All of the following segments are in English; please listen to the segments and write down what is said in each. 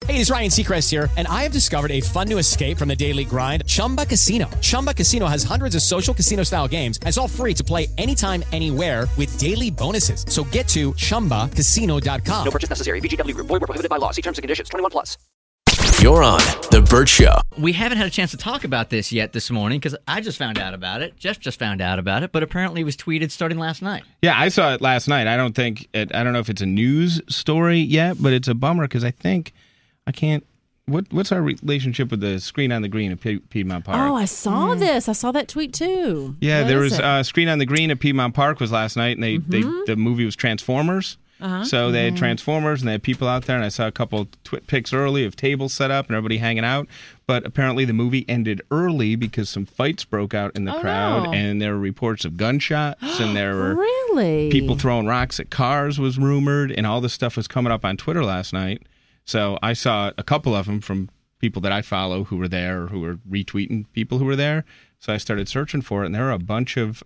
Hey, it's Ryan Seacrest here, and I have discovered a fun new escape from the daily grind, Chumba Casino. Chumba Casino has hundreds of social casino-style games, and it's all free to play anytime, anywhere with daily bonuses. So get to ChumbaCasino.com. No purchase necessary. VGW Group. Void where prohibited by law. See terms and conditions. 21+. You're on The Bert Show. We haven't had a chance to talk about this yet this morning because I just found out about it. Jeff just found out about it, but apparently it was tweeted starting last night. Yeah, I saw it last night. I don't know if it's a news story yet, but it's a bummer because I can't. What's our relationship with the screen on the green at Piedmont Park? Oh, I saw this. I saw that tweet too. Yeah, What there is was it? screen on the green at Piedmont Park was last night, and the movie was Transformers. So they had Transformers, and they had people out there, and I saw a couple pics early of tables set up and everybody hanging out. But apparently the movie ended early because some fights broke out in the crowd, and there were reports of gunshots, and there were people throwing rocks at cars was rumored, and all this stuff was coming up on Twitter last night. So I saw a couple of them from people that I follow who were there or who were retweeting people who were there. So I started searching for it, and there were a bunch of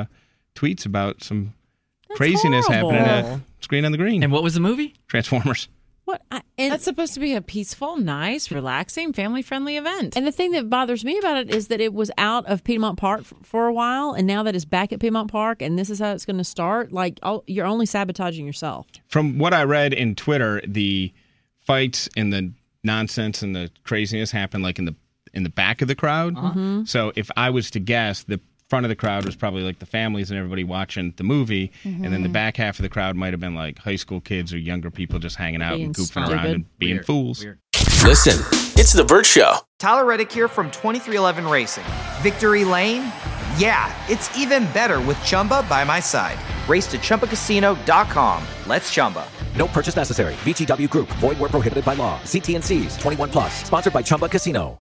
tweets about some craziness happening at Screen on the Green. And what was the movie? Transformers. What? That's supposed to be a peaceful, nice, relaxing, family-friendly event. And the thing that bothers me about it is that it was out of Piedmont Park for a while, and now that it's back at Piedmont Park, and this is how it's going to start, you're only sabotaging yourself. From what I read in Twitter, the fights and the nonsense and the craziness happened like in the back of the crowd. So if I was to guess, the front of the crowd was probably like the families and everybody watching the movie, and then the back half of the crowd might have been like high school kids or younger people just hanging out and goofing around and being fools. Listen, it's The Bert Show. Tyler Reddick here from 2311 Racing. Victory Lane? Yeah, it's even better with Chumba by my side. Race to ChumbaCasino.com. Let's Chumba. No purchase necessary. VGW Group. Void where prohibited by law. See T&Cs. 21+. Sponsored by Chumba Casino.